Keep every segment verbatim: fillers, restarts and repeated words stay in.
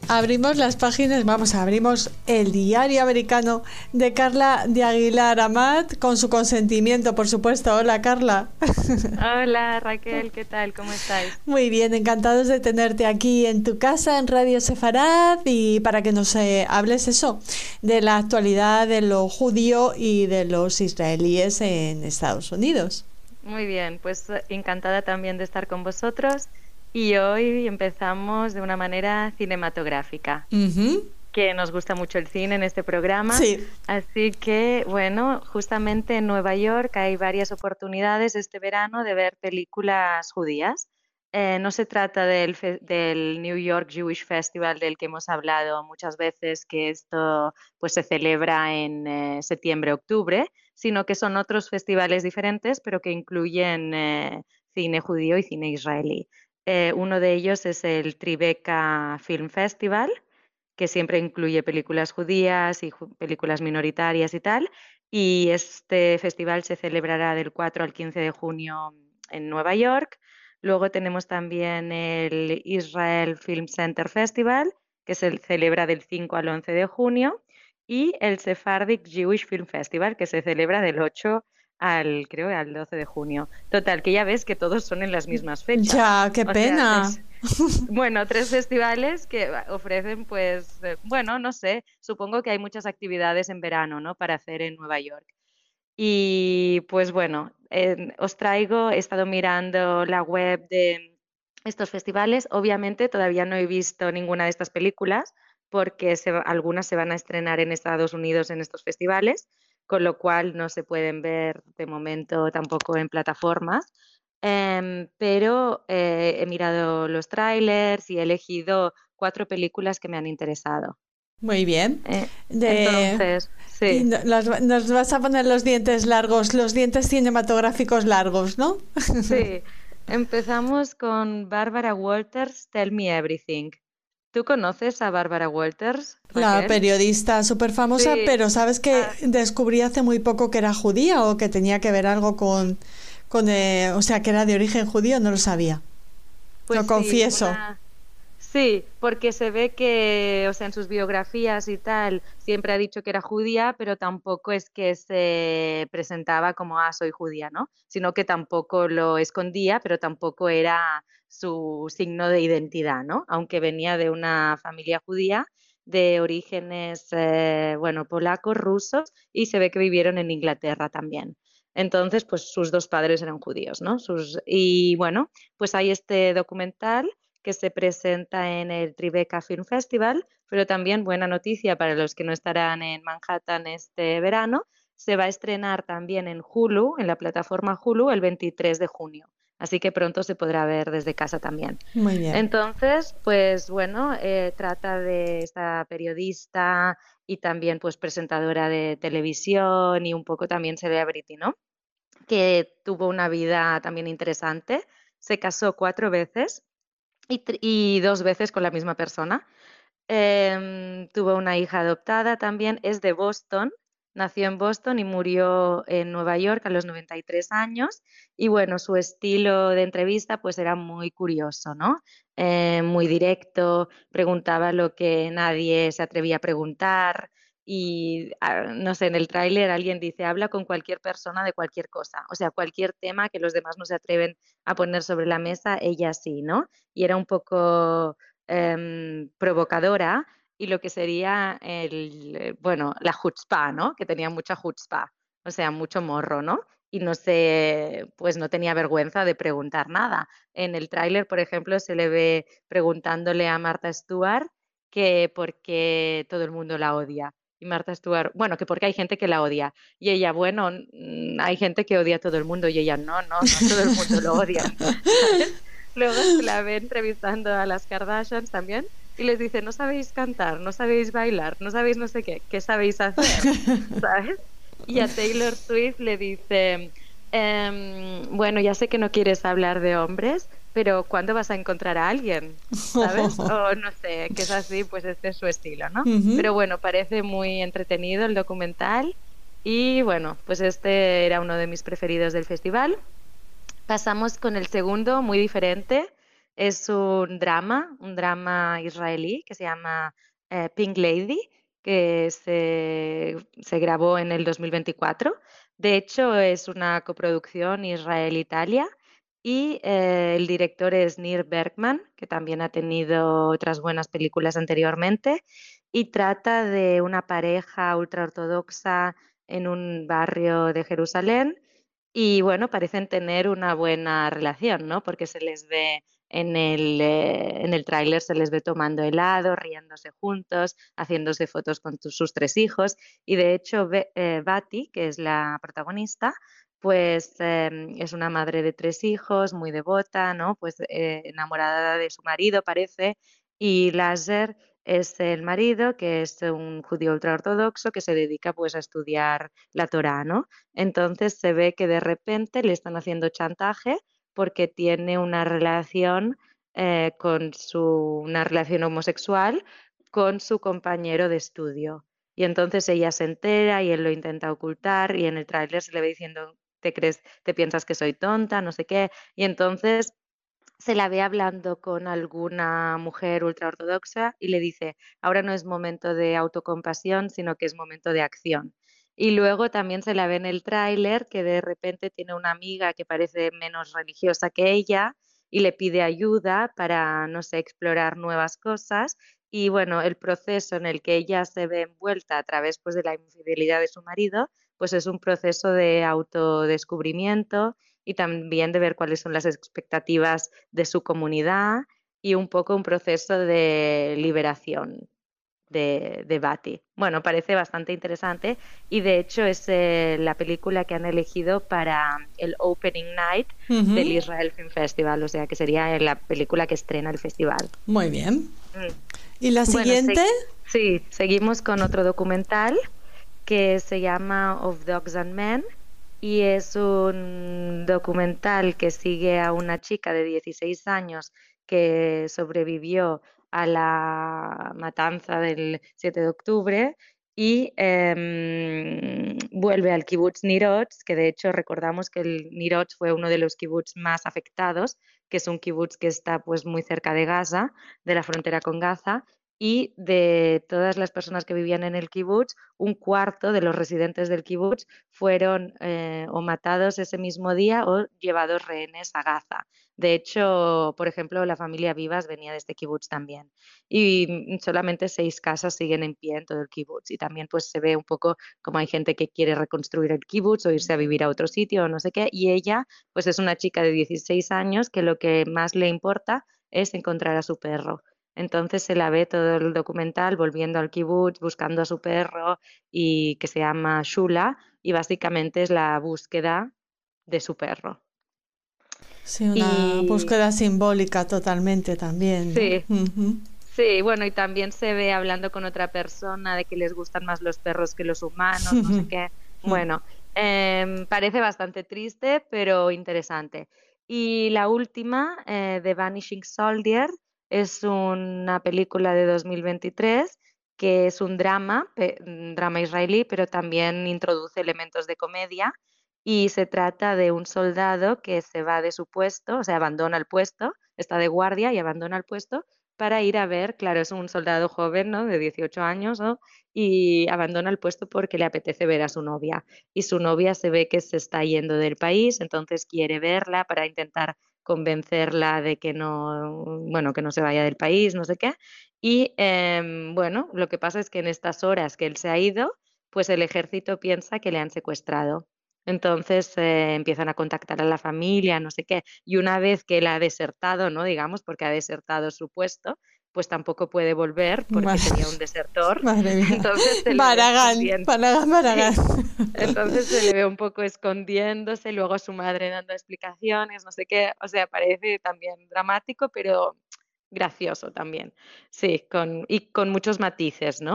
abrimos las páginas, vamos, abrimos el diario americano de Carla de Aguilar Amat, con su consentimiento, por supuesto. Hola, Carla. Hola, Raquel, ¿qué tal? ¿Cómo estáis? Muy bien, encantados de tenerte aquí en tu casa, en Radio Sefarad, y para que nos eh, hables eso, de la actualidad de lo judío y de los israelíes en Estados Unidos. Muy bien, pues encantada también de estar con vosotros y hoy empezamos de una manera cinematográfica, Uh-huh. que nos gusta mucho el cine en este programa. Sí. Así que, bueno, justamente en Nueva York hay varias oportunidades este verano de ver películas judías. Eh, no se trata del, fe- del New York Jewish Festival del que hemos hablado muchas veces, que esto pues se celebra en eh, septiembre-octubre, sino que son otros festivales diferentes, pero que incluyen eh, cine judío y cine israelí. Eh, uno de ellos es el Tribeca Film Festival, que siempre incluye películas judías y ju- películas minoritarias y tal. Y este festival se celebrará del cuatro al quince de junio en Nueva York. Luego tenemos también el Israel Film Center Festival, que se celebra del cinco al once de junio, y el Sephardic Jewish Film Festival, que se celebra del ocho al, creo, al doce de junio. Total, que ya ves que todos son en las mismas fechas. Ya, qué O sea, pena. es, bueno, tres festivales que ofrecen, pues, eh, bueno, no sé, supongo que hay muchas actividades en verano, ¿no? Para hacer en Nueva York. Y pues bueno, eh, os traigo, he estado mirando la web de estos festivales. Obviamente todavía no he visto ninguna de estas películas porque se va- algunas se van a estrenar en Estados Unidos en estos festivales, con lo cual no se pueden ver de momento tampoco en plataformas. Em, pero eh, he mirado los trailers y he elegido cuatro películas que me han interesado. Muy bien. Eh, De... entonces, y sí. no- las- nos vas a poner los dientes largos, los dientes cinematográficos largos, ¿no? Sí, empezamos con Barbara Walters, Tell Me Everything. ¿Tú conoces a Barbara Walters, La Raquel? periodista súper famosa, Sí, pero sabes que ah, descubrí hace muy poco que era judía o que tenía que ver algo con, con eh, o sea, que era de origen judío, no lo sabía. Lo pues sí, confieso. una... Sí, porque se ve que, o sea, en sus biografías y tal, siempre ha dicho que era judía, pero tampoco es que se presentaba como, ah, soy judía, ¿no? Sino que tampoco lo escondía, pero tampoco era su signo de identidad, ¿no? Aunque venía de una familia judía de orígenes, eh, bueno, polacos, rusos, y se ve que vivieron en Inglaterra también. Entonces, pues sus dos padres eran judíos, ¿no? Sus, y bueno, pues hay este documental que se presenta en el Tribeca Film Festival, pero también buena noticia para los que no estarán en Manhattan este verano, se va a estrenar también en Hulu, en la plataforma Hulu, el veintitrés de junio. Así que pronto se podrá ver desde casa también. Muy bien. Entonces, pues bueno, eh, trata de esta periodista y también pues presentadora de televisión y un poco también celebrity, ¿no? Que tuvo una vida también interesante. Se casó cuatro veces y, tr- y dos veces con la misma persona. Em, tuvo una hija adoptada también, es de Boston, nació en Boston y murió en Nueva York a los noventa y tres años. Y bueno, su estilo de entrevista pues era muy curioso, ¿no? Eh, muy directo, preguntaba lo que nadie se atrevía a preguntar. Y ah, no sé, en el tráiler alguien dice, habla con cualquier persona de cualquier cosa, o sea, cualquier tema que los demás no se atreven a poner sobre la mesa, ella sí, ¿no? Y era un poco em, provocadora y lo que sería el, eh, bueno, la chutzpah, ¿no? Que tenía mucha chutzpah, o sea, mucho morro, ¿no? Y no sé, pues no tenía vergüenza de preguntar nada. En el tráiler, por ejemplo, se le ve preguntándole a Martha Stewart que por qué todo el mundo la odia. Y Martha Stewart, bueno, que porque hay gente que la odia. Y ella, bueno, mm, hay gente que odia a todo el mundo. Y ella, no, no, no todo el mundo lo odia, ¿sabes? Luego se la ve entrevistando a las Kardashians también y les dice, no sabéis cantar, no sabéis bailar, no sabéis no sé qué, ¿qué sabéis hacer? ¿Sabes? Y a Taylor Swift le dice, em, bueno, ya sé que no quieres hablar de hombres, pero ¿cuándo vas a encontrar a alguien? ¿Sabes? O no sé, que es así, pues este es su estilo, ¿no? Ujú. Pero bueno, parece muy entretenido el documental y bueno, pues este era uno de mis preferidos del festival. Pasamos con el segundo, muy diferente, Es un drama, un drama israelí que se llama eh, Pink Lady, que se, se grabó en el dos mil veinticuatro. De hecho, es una coproducción Israel-Italia y eh, el director es Nir Bergman, que también ha tenido otras buenas películas anteriormente, y trata de una pareja ultraortodoxa en un barrio de Jerusalén y bueno, parecen tener una buena relación, ¿no? Porque se les ve en el, eh, en el tráiler, se les ve tomando helado, riéndose juntos, haciéndose fotos con tu- sus tres hijos. Y de hecho, Be- eh, Bati, que es la protagonista, pues em, es una madre de tres hijos, muy devota, ¿no? Pues eh, enamorada de su marido, parece. Y Láser es el marido, que es un judío ultraortodoxo que se dedica pues a estudiar la Torá, ¿no? Entonces se ve que de repente le están haciendo chantaje porque tiene una relación eh, con su, una relación homosexual con su compañero de estudio. Y entonces ella se entera y él lo intenta ocultar y en el tráiler se le ve diciendo, te crees, te piensas que soy tonta, no sé qué. Y entonces se la ve hablando con alguna mujer ultraortodoxa y le dice, ahora no es momento de autocompasión, sino que es momento de acción. Y luego también se la ve en el tráiler que de repente tiene una amiga que parece menos religiosa que ella y le pide ayuda para, no sé, explorar nuevas cosas. Y bueno, el proceso en el que ella se ve envuelta a través pues, de la infidelidad de su marido, pues es un proceso de autodescubrimiento y también de ver cuáles son las expectativas de su comunidad y un poco un proceso de liberación de, de Bati. Bueno, parece bastante interesante y de hecho es eh, la película que han elegido para el Opening Night del Ujú. Israel Film Festival, o sea que sería la película que estrena el festival. Muy bien. Mm. ¿Y la Bueno, siguiente? se- sí, seguimos con otro documental que se llama Of Dogs and Men y es un documental que sigue a una chica de dieciséis años que sobrevivió a la matanza del siete de octubre y em, vuelve al kibutz Nir Oz, que de hecho recordamos que el Nir Oz fue uno de los kibutz más afectados, que es un kibutz que está pues muy cerca de Gaza, de la frontera con Gaza, y de todas las personas que vivían en el kibutz, un cuarto de los residentes del kibutz fueron eh, o matados ese mismo día o llevados rehenes a Gaza. De hecho, por ejemplo, la familia Vivas venía de este kibutz también. Y solamente seis casas siguen en pie en todo el kibutz. Y también pues se ve un poco como hay gente que quiere reconstruir el kibutz o irse a vivir a otro sitio o no sé qué. Y ella pues es una chica de dieciséis años que lo que más le importa es encontrar a su perro. Entonces se la ve todo el documental volviendo al kibutz, buscando a su perro y que se llama Shula y básicamente es la búsqueda de su perro. Sí, una Y búsqueda simbólica totalmente también, ¿no? sí, Ujú. sí, bueno, y también se ve hablando con otra persona de que les gustan más los perros que los humanos, no sé qué. Bueno, em, parece bastante triste, pero interesante. Y la última, eh, The Vanishing Soldier, es una película de dos mil veintitrés que es un drama, pe- un drama israelí, pero también introduce elementos de comedia. Y se trata de un soldado que se va de su puesto, o sea, abandona el puesto, está de guardia y abandona el puesto para ir a ver, claro, es un soldado joven, ¿no? De dieciocho años, ¿no? Y abandona el puesto porque le apetece ver a su novia. Y su novia se ve que se está yendo del país, entonces quiere verla para intentar convencerla de que no, bueno, que no se vaya del país, no sé qué. Y em, bueno, lo que pasa es que en estas horas que él se ha ido, pues el ejército piensa que le han secuestrado. Entonces eh, empiezan a contactar a la familia, no sé qué, y una vez que él ha desertado, ¿no? Digamos, porque ha desertado su puesto, pues tampoco puede volver porque Madre, sería un desertor. madre mía. Entonces se le ve Baragán, escondiendo. Baragán, Baragán. Sí, entonces se le ve un poco escondiéndose, luego su madre dando explicaciones, no sé qué. O sea, parece también dramático, pero gracioso también. Sí, con, y con muchos matices, ¿no?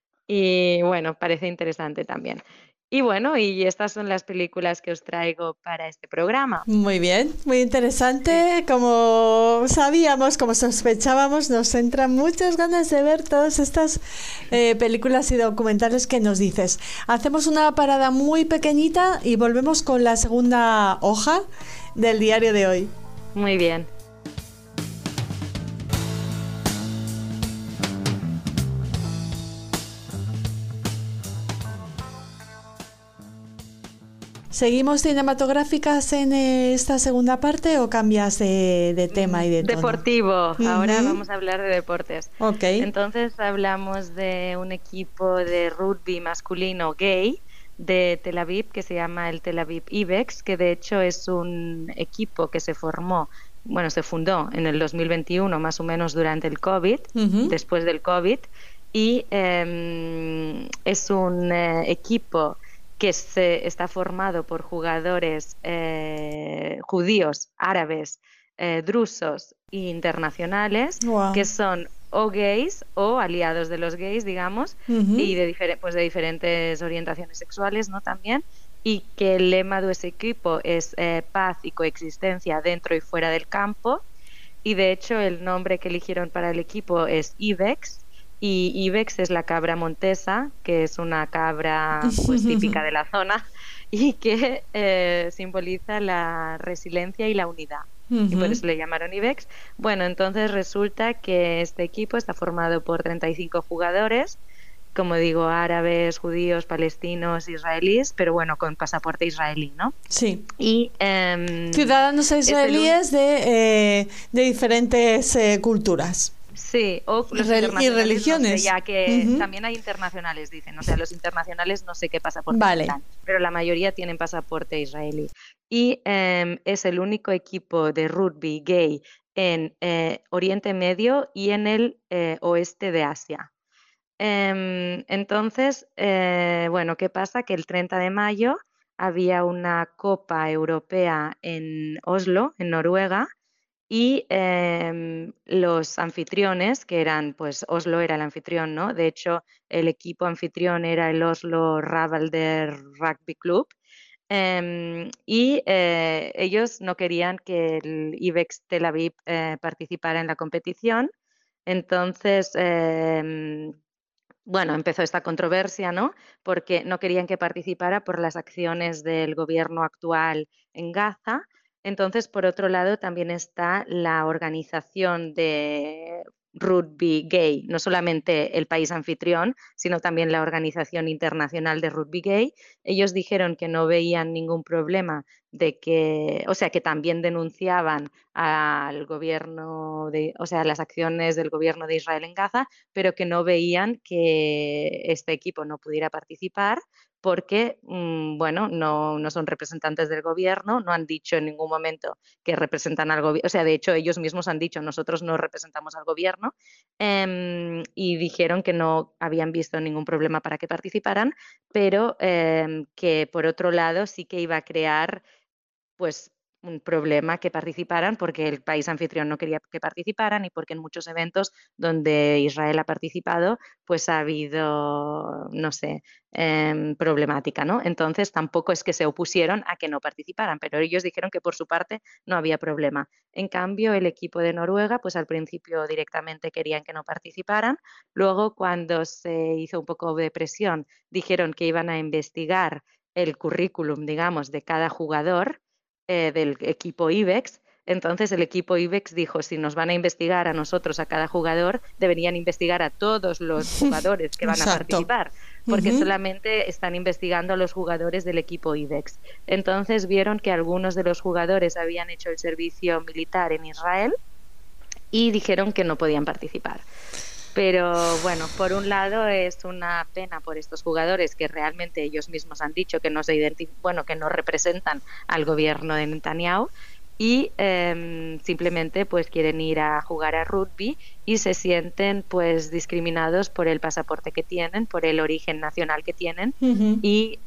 Y bueno, parece interesante también. Y bueno, y estas son las películas que os traigo para este programa. Muy bien, muy Sí. interesante. Como sabíamos, como sospechábamos, nos entran muchas ganas de ver todas estas eh, películas y documentales que nos dices. Hacemos una parada muy pequeñita y volvemos con la segunda hoja del diario de hoy. Muy bien. ¿Seguimos cinematográficas en esta segunda parte o cambias de, de tema y de tono? Deportivo. Uh-huh. Ahora vamos a hablar de deportes. Okay. Entonces hablamos de un equipo de rugby masculino gay de Tel Aviv que se llama el Tel Aviv Ibex, que de hecho es un equipo que se formó, bueno, se fundó en el dos mil veintiuno, más o menos durante el COVID, uh-huh. después del COVID, y eh, es un eh, equipo que se está formado por jugadores eh, judíos, árabes, eh, drusos e internacionales, wow. que son o gays o aliados de los gays, digamos, uh-huh. y de, difer- pues de diferentes orientaciones sexuales, ¿no? También, y que el lema de ese equipo es eh, paz y coexistencia dentro y fuera del campo, y de hecho el nombre que eligieron para el equipo es Ibex, y Ibex es la cabra montesa, que es una cabra pues típica de la zona y que eh, simboliza la resiliencia y la unidad. Uh-huh. Y por eso le llamaron Ibex. Bueno, entonces resulta que este equipo está formado por treinta y cinco jugadores, como digo, árabes, judíos, palestinos, israelíes, pero bueno, con pasaporte israelí, ¿no? Sí. Y eh, ciudadanos israelíes de, eh, de diferentes eh, culturas. Sí, o los Rel- internacionales, y religiones. No sé, ya que uh-huh. también hay internacionales, dicen. O sea, los internacionales no sé qué pasaporte vale. están, pero la mayoría tienen pasaporte israelí. Y eh, es el único equipo de rugby gay en eh, Oriente Medio y en el eh, oeste de Asia. Eh, entonces, eh, bueno, ¿qué pasa? Que el treinta de mayo había una Copa Europea en Oslo, en Noruega, y eh, los anfitriones, que eran, pues Oslo era el anfitrión, ¿no? De hecho, el equipo anfitrión era el Oslo Rabalder Rugby Club, eh, y eh, ellos no querían que el Ibex Tel Aviv eh, participara en la competición. Entonces, eh, bueno, empezó esta controversia, ¿no? Porque no querían que participara por las acciones del gobierno actual en Gaza. Entonces, por otro lado, también está la organización de rugby gay, no solamente el país anfitrión, sino también la Organización Internacional de Rugby Gay. Ellos dijeron que no veían ningún problema de que, o sea, que también denunciaban al gobierno de, o sea, las acciones del gobierno de Israel en Gaza, pero que no veían que este equipo no pudiera participar porque, mmm, bueno, no, no son representantes del gobierno, no han dicho en ningún momento que representan al gobierno, o sea, de hecho ellos mismos han dicho, nosotros no representamos al gobierno, eh, y dijeron que no habían visto ningún problema para que participaran, pero eh, que por otro lado sí que iba a crear, pues, un problema que participaran porque el país anfitrión no quería que participaran y porque en muchos eventos donde Israel ha participado pues ha habido, no sé, eh, problemática, ¿no? Entonces tampoco es que se opusieron a que no participaran, pero ellos dijeron que por su parte no había problema. En cambio, el equipo de Noruega pues al principio directamente querían que no participaran, luego cuando se hizo un poco de presión dijeron que iban a investigar el currículum, digamos, de cada jugador Eh, del equipo Ibex. Entonces el equipo Ibex dijo, si nos van a investigar a nosotros, a cada jugador, deberían investigar a todos los jugadores que van Exacto. a participar, porque uh-huh. solamente están investigando a los jugadores del equipo Ibex. Entonces vieron que algunos de los jugadores habían hecho el servicio militar en Israel y dijeron que no podían participar. Pero bueno, por un lado es una pena por estos jugadores que realmente ellos mismos han dicho que no se identif- bueno, que no representan al gobierno de Netanyahu y eh, simplemente pues quieren ir a jugar a rugby y se sienten pues discriminados por el pasaporte que tienen, por el origen nacional que tienen uh-huh. y,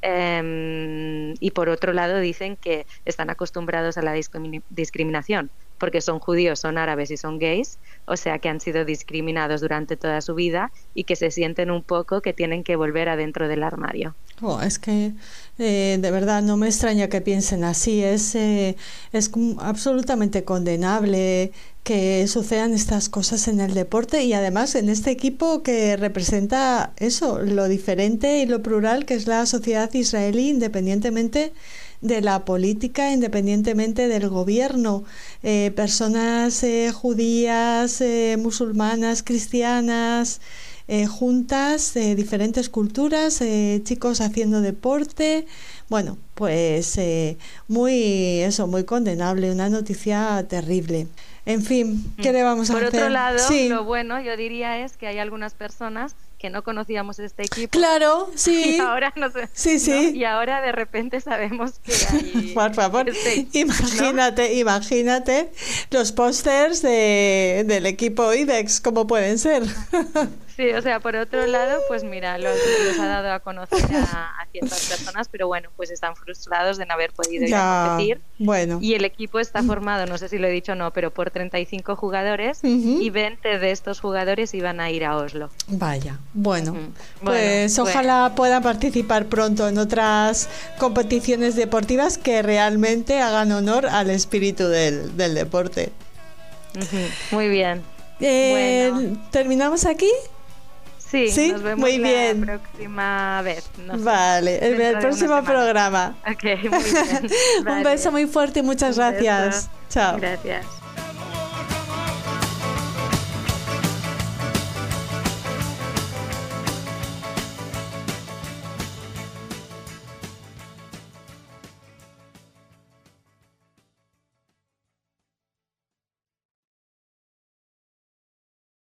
eh, y por otro lado dicen que están acostumbrados a la discrimin- discriminación porque son judíos, son árabes y son gays, o sea que han sido discriminados durante toda su vida y que se sienten un poco que tienen que volver adentro del armario. Oh, es que eh, de verdad no me extraña que piensen así, es, eh, es absolutamente condenable que sucedan estas cosas en el deporte y además en este equipo que representa eso, lo diferente y lo plural que es la sociedad israelí independientemente de la política, independientemente del gobierno. Eh, personas eh, judías, eh, musulmanas, cristianas, eh, juntas eh, diferentes culturas, eh, chicos haciendo deporte. Bueno, pues eh, muy, eso, muy condenable, una noticia terrible. En fin, ¿qué le vamos a Por hacer? otro lado, Sí. lo bueno, yo diría, es que hay algunas personas que no conocíamos este equipo. Claro, sí. Y ahora, no sé, sí, sí. ¿no? Y ahora de repente sabemos que hay... Por favor, este, imagínate, ¿no? imagínate los pósters de, del equipo IDEX, ¿cómo pueden ser? Sí, o sea, por otro lado, pues mira, los, los ha dado a conocer a, a ciertas personas, pero bueno, pues están frustrados de no haber podido ir a competir. Bueno. Y el equipo está formado, no sé si lo he dicho o no, pero por treinta y cinco jugadores, uh-huh. y veinte de estos jugadores iban a ir a Oslo. Vaya, bueno, uh-huh. pues bueno, ojalá bueno. puedan participar pronto en otras competiciones deportivas que realmente hagan honor al espíritu del, del deporte. Uh-huh. Muy bien. Eh, bueno. ¿Terminamos aquí? Sí, ¿Sí? Nos vemos muy la bien. próxima vez. No sé, vale, el, el próximo programa. Ok, muy bien. Vale. Un beso muy fuerte y muchas Un gracias. Beso. Chao. Gracias.